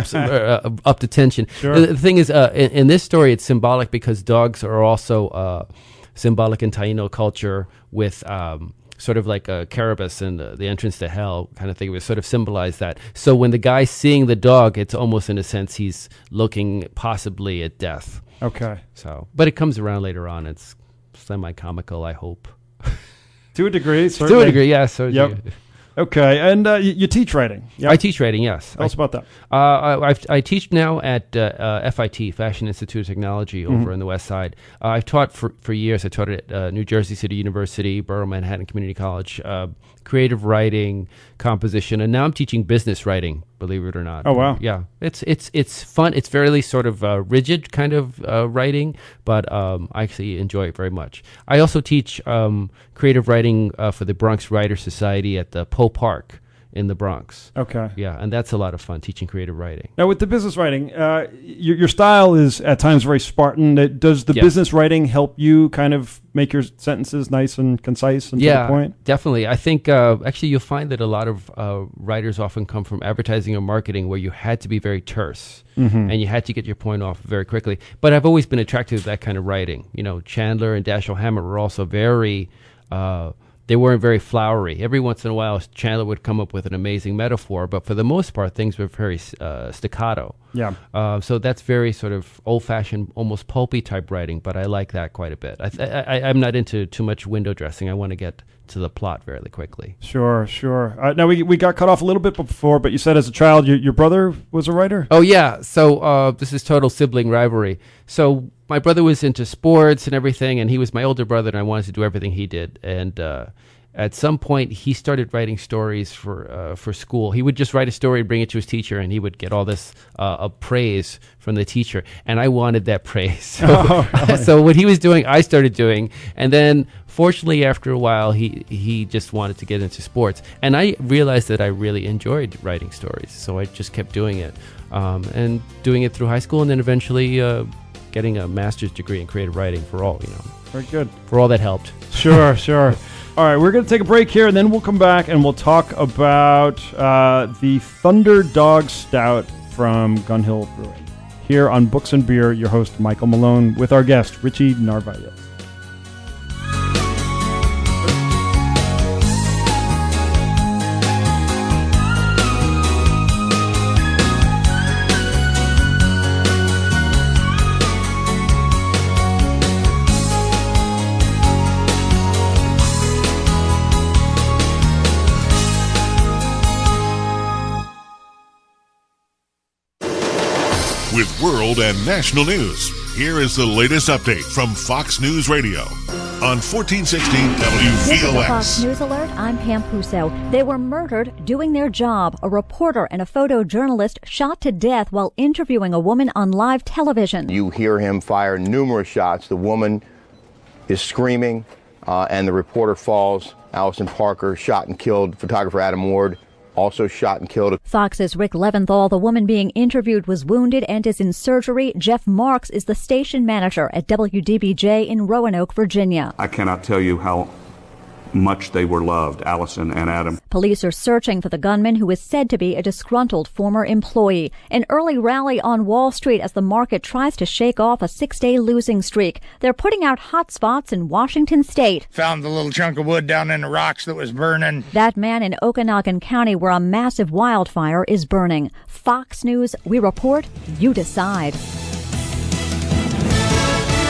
up the tension. Sure. The thing is, in this story, it's symbolic because dogs are also symbolic in Taino culture with. Sort of like a Carabas and the entrance to hell kind of thing. We sort of symbolize that. So when the guy's seeing the dog, it's almost in a sense he's looking possibly at death. Okay. So, but it comes around later on. It's semi-comical, I hope. To a degree, certainly. To a degree, yes. So yep. Okay, and you teach writing. Yep. I teach writing, yes. Tell us about that. I teach now at FIT, Fashion Institute of Technology, over in the West Side. I've taught for years. I taught at New Jersey City University, Borough Manhattan Community College, creative writing, composition, and now I'm teaching business writing, believe it or not. Oh, wow. Yeah, it's fun. It's fairly sort of rigid kind of writing, but I actually enjoy it very much. I also teach creative writing for the Bronx Writers Society at the Poe Park in the Bronx. Okay. Yeah, and that's a lot of fun, teaching creative writing. Now, with the business writing, your style is at times very Spartan. Does the business writing help you kind of make your sentences nice and concise and to the point? Yeah, definitely. I think actually you'll find that a lot of writers often come from advertising or marketing where you had to be very terse and you had to get your point off very quickly. But I've always been attracted to that kind of writing. Chandler and Dashiell Hammett were also very... they weren't very flowery. Every once in a while, Chandler would come up with an amazing metaphor, but for the most part, things were very staccato. Yeah. So that's very sort of old-fashioned, almost pulpy type writing, but I like that quite a bit. I'm not into too much window dressing. I want to get to the plot fairly quickly. Sure. Now, we got cut off a little bit before, but you said as a child your brother was a writer? Oh, yeah. So this is total sibling rivalry. So my brother was into sports and everything, and he was my older brother, and I wanted to do everything he did. And at some point, he started writing stories for school. He would just write a story and bring it to his teacher, and he would get all this praise from the teacher. And I wanted that praise. So, so what he was doing, I started doing. And then, fortunately, after a while, he just wanted to get into sports. And I realized that I really enjoyed writing stories. So I just kept doing it. And doing it through high school, and then eventually getting a master's degree in creative writing for all, Very good. For all that helped. Sure. All right, we're going to take a break here, and then we'll come back and we'll talk about the Thunder Dog Stout from Gun Hill Brewing. Here on Books and Beer, your host, Michael Malone, with our guest, Richie Narvaez. With world and national news, here is the latest update from Fox News Radio on 1460 WVOX. This is a Fox News Alert. I'm Pam Puso. They were murdered doing their job. A reporter and a photojournalist shot to death while interviewing a woman on live television. You hear him fire numerous shots. The woman is screaming, and the reporter falls. Allison Parker shot and killed. Photographer Adam Ward also shot and killed. Fox's Rick Leventhal, the woman being interviewed, was wounded and is in surgery. Jeff Marks is the station manager at WDBJ in Roanoke, Virginia. I cannot tell you how much they were loved, Allison and Adam. Police are searching for the gunman who is said to be a disgruntled former employee. An early rally on Wall Street as the market tries to shake off a 6-day losing streak. They're putting out hot spots in Washington State. Found the little chunk of wood down in the rocks that was burning. That man in Okanogan County where a massive wildfire is burning. Fox News, we report, you decide.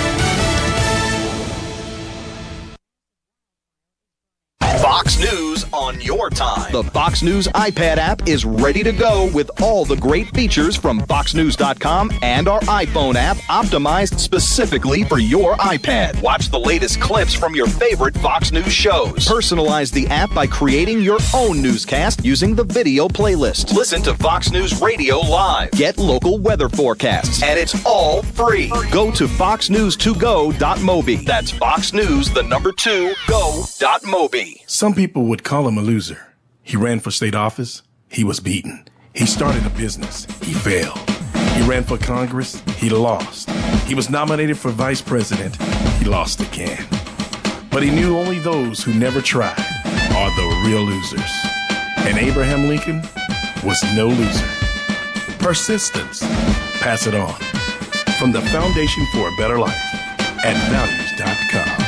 Fox News on your time. The Fox News iPad app is ready to go with all the great features from FoxNews.com and our iPhone app optimized specifically for your iPad. Watch the latest clips from your favorite Fox News shows. Personalize the app by creating your own newscast using the video playlist. Listen to Fox News Radio live. Get local weather forecasts, and it's all free. Go to foxnews2go.mobi. That's foxnews2go.mobi. Some people would call him a loser. He ran for state office. He was beaten. He started a business. He failed. He ran for Congress. He lost. He was nominated for vice president. He lost again. But he knew only those who never tried are the real losers. And Abraham Lincoln was no loser. Persistence. Pass it on. From the Foundation for a Better Life at values.com.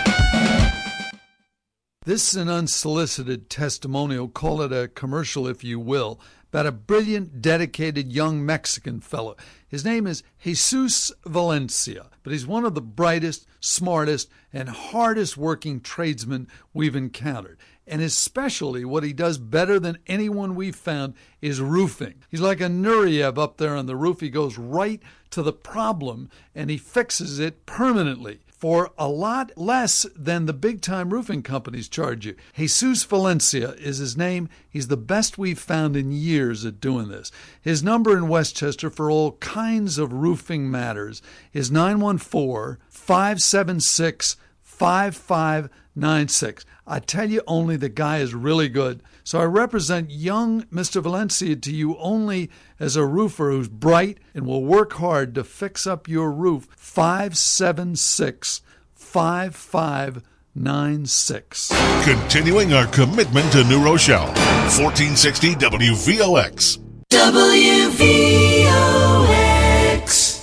This is an unsolicited testimonial, call it a commercial if you will, about a brilliant, dedicated young Mexican fellow. His name is Jesus Valencia, but he's one of the brightest, smartest, and hardest working tradesmen we've encountered. And his specialty, what he does better than anyone we've found, is roofing. He's like a Nureyev up there on the roof. He goes right to the problem, and he fixes it permanently for a lot less than the big-time roofing companies charge you. Jesus Valencia is his name. He's the best we've found in years at doing this. His number in Westchester for all kinds of roofing matters is 914-576-5596. I tell you, only the guy is really good. So I represent young Mr. Valencia to you only as a roofer who's bright and will work hard to fix up your roof. 576-5596. Continuing our commitment to New Rochelle. 1460 WVOX. WVOX.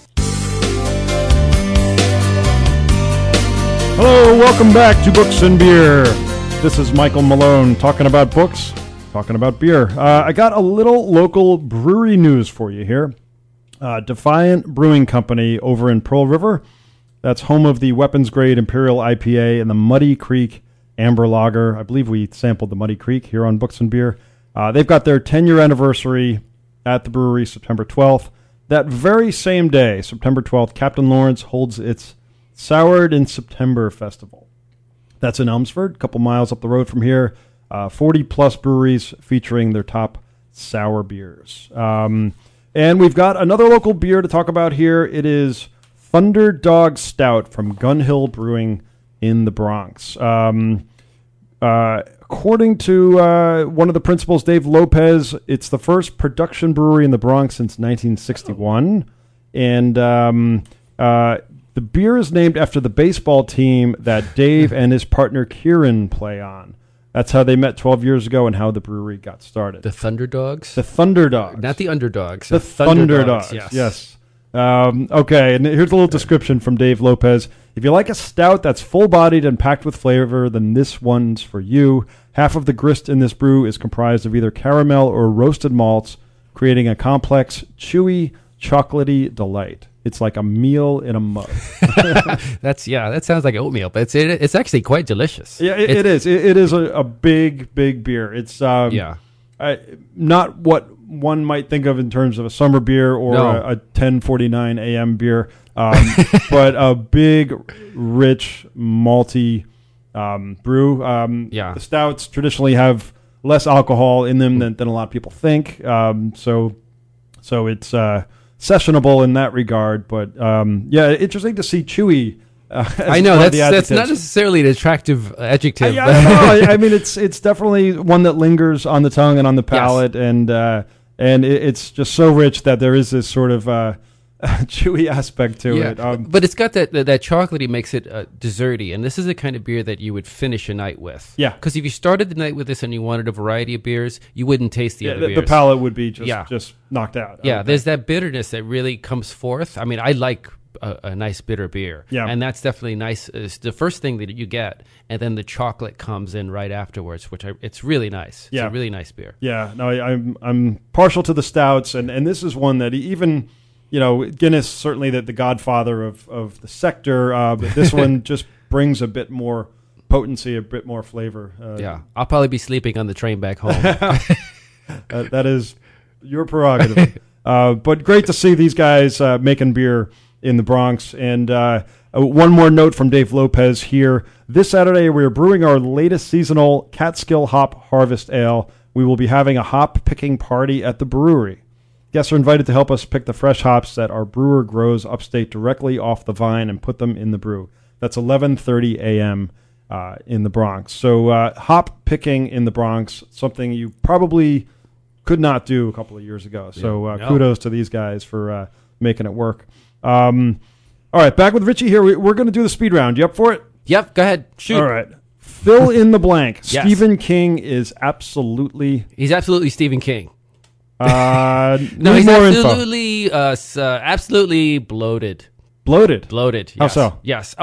Hello, welcome back to Books and Beer. This is Michael Malone talking about books, talking about beer. I got a little local brewery news for you here. Defiant Brewing Company over in Pearl River. That's home of the weapons-grade Imperial IPA and the Muddy Creek Amber Lager. I believe we sampled the Muddy Creek here on Books and Beer. They've got their 10-year anniversary at the brewery September 12th. That very same day, September 12th, Captain Lawrence holds its Soured in September Festival. That's in Elmsford, a couple miles up the road from here. 40-plus breweries featuring their top sour beers. And we've got another local beer to talk about here. It is Thunder Dog Stout from Gun Hill Brewing in the Bronx. According to one of the principals, Dave Lopez, it's the first production brewery in the Bronx since 1961. And the beer is named after the baseball team that Dave and his partner Kieran play on. That's how they met 12 years ago and how the brewery got started. The Thunder Dogs? The Thunder Dogs. Not the Underdogs. The Thunder Dogs, yes. Okay, and here's a little description from Dave Lopez. If you like a stout that's full-bodied and packed with flavor, then this one's for you. Half of the grist in this brew is comprised of either caramel or roasted malts, creating a complex, chewy, chocolatey delight. It's like a meal in a mug. That sounds like oatmeal, but it's actually quite delicious. Yeah, it is. It is a big beer. It's not what one might think of in terms of a summer beer or a 10:49 a.m. beer, but a big, rich, malty brew. The stouts traditionally have less alcohol in them than a lot of people think. So it's sessionable in that regard, but interesting to see chewy. I know that's not necessarily an attractive adjective. I mean, it's definitely one that lingers on the tongue and on the palate, yes. and it's just so rich that there is this sort of chewy aspect to it. But it's got that chocolatey makes it desserty, and this is the kind of beer that you would finish a night with. Yeah. Because if you started the night with this and you wanted a variety of beers, you wouldn't taste the other beers. The palate would be just knocked out. Yeah, there's that bitterness that really comes forth. I mean, I like a nice bitter beer. Yeah. And that's definitely nice. It's the first thing that you get, and then the chocolate comes in right afterwards, it's really nice. It's a really nice beer. Yeah. No, I'm partial to the stouts, and this is one that even... Guinness, certainly the godfather of the sector, but this one just brings a bit more potency, a bit more flavor. Yeah, I'll probably be sleeping on the train back home. That is your prerogative. But great to see these guys making beer in the Bronx. And one more note from Dave Lopez here. This Saturday, we are brewing our latest seasonal Catskill Hop Harvest Ale. We will be having a hop picking party at the brewery. Guests are invited to help us pick the fresh hops that our brewer grows upstate directly off the vine and put them in the brew. That's 11:30 a.m. In the Bronx. So hop picking in the Bronx, something you probably could not do a couple of years ago. So kudos to these guys for making it work. All right, back with Richie here. We're going to do the speed round. You up for it? Yep, go ahead. Shoot. All right. Fill in the blank. Yes. Stephen King is absolutely... He's absolutely Stephen King. No, he's absolutely absolutely bloated. Bloated? Bloated, yes. How so? Yes.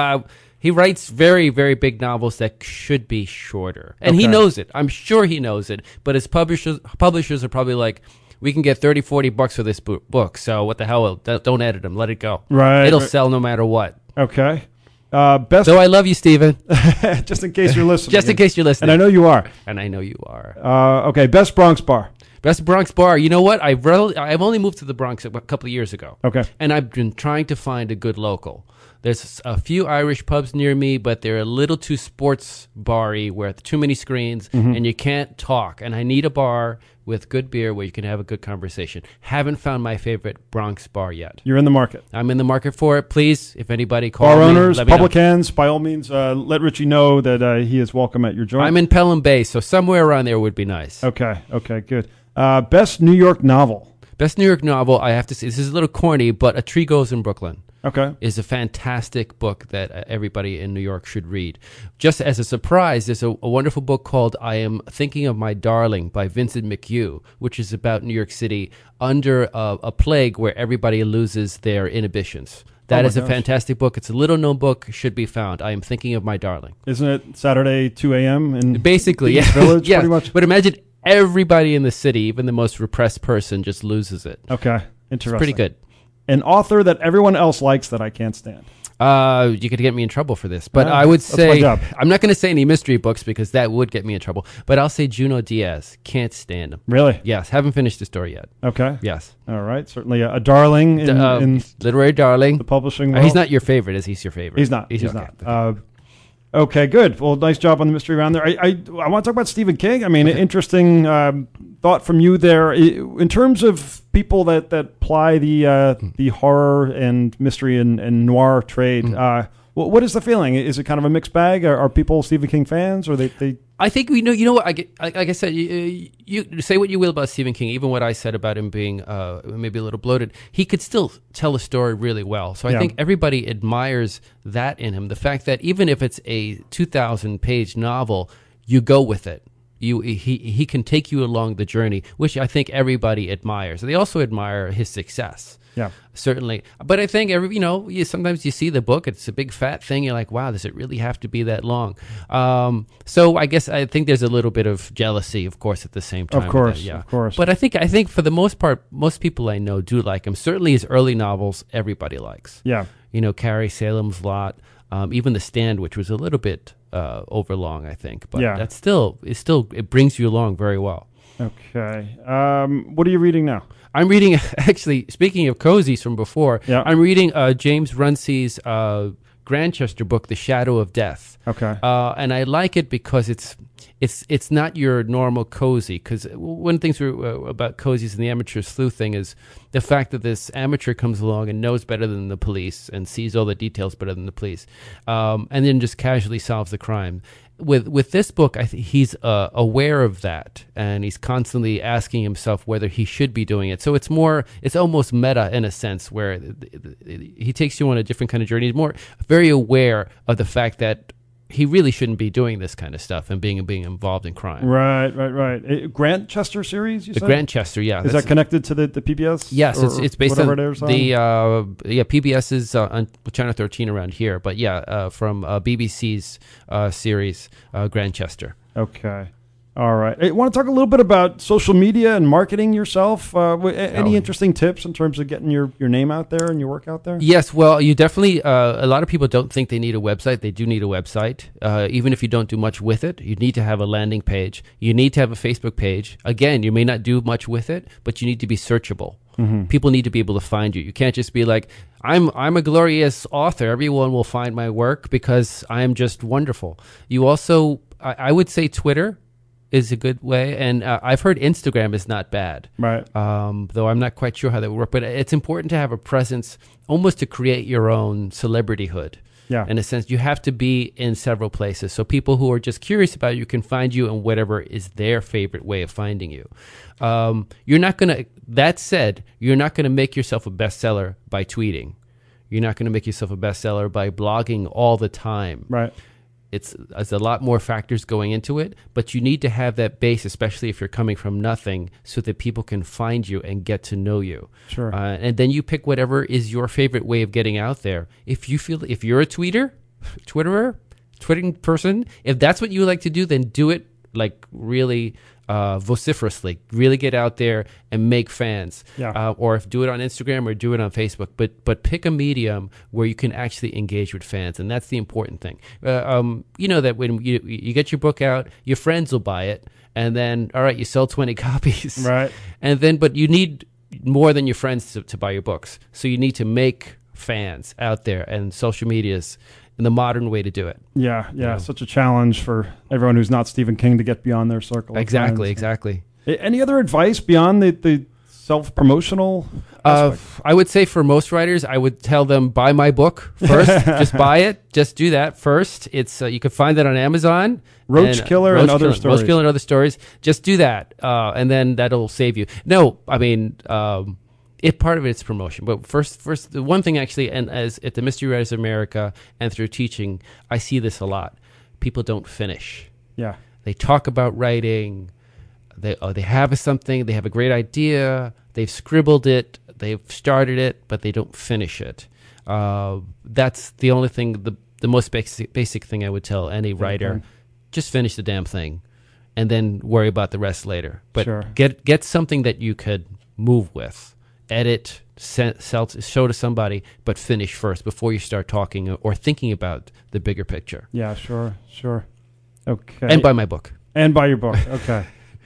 He writes very, very big novels that should be shorter. And he Okay. knows it. I'm sure he knows it. But his publishers are probably like, we can get $30-$40 for this book, so what the hell? Don't edit him. Let it go. Right. It'll sell no matter what. Okay. Best. So I love you, Stephen. Just in case you're listening. Just in case you're listening. And I know you are. And I know you are. Okay, best Bronx bar. Best Bronx bar. You know what? I've only moved to the Bronx a couple of years ago. Okay. And I've been trying to find a good local. There's a few Irish pubs near me, but they're a little too sports bar-y with too many screens, and you can't talk. And I need a bar with good beer where you can have a good conversation. Haven't found my favorite Bronx bar yet. You're in the market. I'm in the market for it. Please, if anybody calls Bar me, owners, let me know. publicans, by all means, let Richie know that he is welcome at your joint. I'm in Pelham Bay, so somewhere around there would be nice. Okay, good. Best New York novel. Best New York novel, I have to say, this is a little corny, but A Tree Goes in Brooklyn. Okay. Is a fantastic book that everybody in New York should read. Just as a surprise, there's a wonderful book called I Am Thinking of My Darling by Vincent McHugh, which is about New York City under a plague where everybody loses their inhibitions. That is a fantastic book. It's a little-known book, should be found. I Am Thinking of My Darling. Isn't it Saturday, 2 a.m. in Basically, East yeah. Village, Yeah. pretty much? But imagine everybody in the city, even the most repressed person, just loses it. Okay, interesting. It's pretty good. An author that everyone else likes that I can't stand. You could get me in trouble for this, but I would that's my say job. I'm not going to say any mystery books because that would get me in trouble. But I'll say Junot Diaz. Can't stand him. Really? Yes. Haven't finished the story yet. Okay. Yes. All right. Certainly a darling in literary darling. The publishing world. He's not your favorite, is he? Your favorite? He's not. He's okay. not. Okay, good. Well, nice job on the mystery round there. I want to talk about Stephen King. I mean, interesting thought from you there. In terms of people that ply the horror and mystery and noir trade, what is the feeling? Is it kind of a mixed bag? Are people Stephen King fans, or they? I think we know. You know what? Like I said, you say what you will about Stephen King. Even what I said about him being maybe a little bloated, he could still tell a story really well. So I think everybody admires that in him. The fact that even if it's a 2,000-page novel, you go with it. He can take you along the journey, which I think everybody admires. They also admire his success. Yeah, certainly. But I think sometimes you see the book, it's a big fat thing. You're like, wow, does it really have to be that long? So I think there's a little bit of jealousy, of course, at the same time. Of course, yeah. Of course. But I think for the most part, most people I know do like him. Certainly his early novels, everybody likes. Yeah. Carrie, Salem's Lot, even The Stand, which was a little bit overlong, I think. But that's it brings you along very well. Okay. What are you reading now? I'm reading, actually, speaking of cozies from before, I'm reading James Runce's Grantchester book, The Shadow of Death. Okay. And I like it because it's not your normal cozy. Because one of the things about cozies and the amateur sleuth thing is the fact that this amateur comes along and knows better than the police and sees all the details better than the police, and then just casually solves the crime. With this book, I think he's aware of that, and he's constantly asking himself whether he should be doing it. So it's almost meta in a sense, where he takes you on a different kind of journey. He's very aware of the fact that he really shouldn't be doing this kind of stuff and being involved in crime. Right. Grantchester series, you said? The Grantchester, yeah. Is that connected to the PBS? Yes, it's based on the PBS is on Channel 13 around here, but from BBC's series, Grantchester. Okay. All right. I want to talk a little bit about social media and marketing yourself. Any interesting tips in terms of getting your name out there and your work out there? Yes. Well, you definitely, a lot of people don't think they need a website. They do need a website. Even if you don't do much with it, you need to have a landing page. You need to have a Facebook page. Again, you may not do much with it, but you need to be searchable. Mm-hmm. People need to be able to find you. You can't just be like, I'm a glorious author. Everyone will find my work because I am just wonderful. You also, I would say Twitter is a good way, and I've heard Instagram is not bad, right? Though I'm not quite sure how that would work, but it's important to have a presence, almost to create your own celebrityhood. Yeah, in a sense, you have to be in several places, so people who are just curious about you can find you in whatever is their favorite way of finding you. You're not gonna. That said, you're not gonna make yourself a bestseller by tweeting. You're not gonna make yourself a bestseller by blogging all the time, right? There's a lot more factors going into it, but you need to have that base, especially if you're coming from nothing, so that people can find you and get to know you. Sure. And then you pick whatever is your favorite way of getting out there. If you're a twitterer, tweeting person, if that's what you like to do, then do it like really vociferously. Really get out there and make fans. Yeah. Or do it on Instagram or do it on Facebook. But pick a medium where you can actually engage with fans, and that's the important thing. You know that when you get your book out, your friends will buy it, and then all right, you sell 20 copies, right? And then, but you need more than your friends to buy your books, so you need to make fans out there, and social media's the modern way to do it. Yeah. Such a challenge for everyone who's not Stephen King to get beyond their circle. Exactly. Any other advice beyond the self-promotional aspect? I would say for most writers, I would tell them buy my book first. Just buy it. Just do that first. It's you can find it on Amazon. Roach Killer and Other Stories. Just do that, and then that'll save you. No, I mean. Part of it's promotion, but first, the one thing actually, and as at the Mystery Writers of America and through teaching, I see this a lot. People don't finish. Yeah, they talk about writing. They have something. They have a great idea. They've scribbled it. They've started it, but they don't finish it. That's the only thing. The most basic thing I would tell any writer: okay. Just finish the damn thing, and then worry about the rest later. But sure. get something that you could move with. Edit, show to somebody, but finish first before you start talking or thinking about the bigger picture. Yeah, sure. Okay. And buy my book. And buy your book. Okay.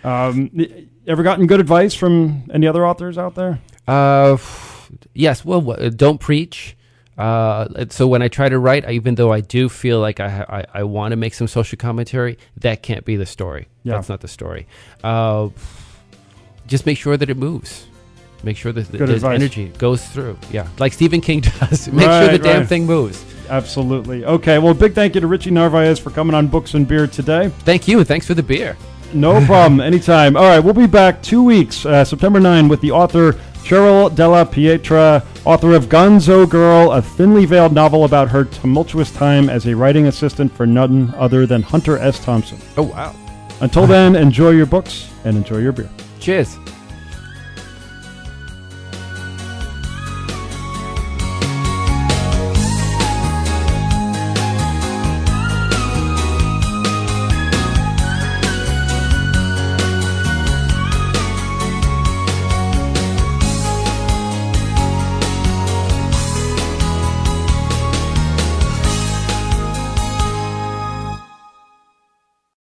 Ever gotten good advice from any other authors out there? Yes. Well, don't preach. So when I try to write, even though I do feel like I want to make some social commentary, that can't be the story. Yeah. That's not the story. Just make sure that it moves. Make sure that the energy goes through. Yeah, like Stephen King does. Make sure the damn thing moves. Absolutely. Okay, well, big thank you to Richie Narvaez for coming on Books and Beer today. Thank you. Thanks for the beer. No problem. Anytime. All right, we'll be back 2 weeks, September 9, with the author Cheryl Della Pietra, author of Gonzo Girl, a thinly veiled novel about her tumultuous time as a writing assistant for none other than Hunter S. Thompson. Oh, wow. Until then, enjoy your books and enjoy your beer. Cheers.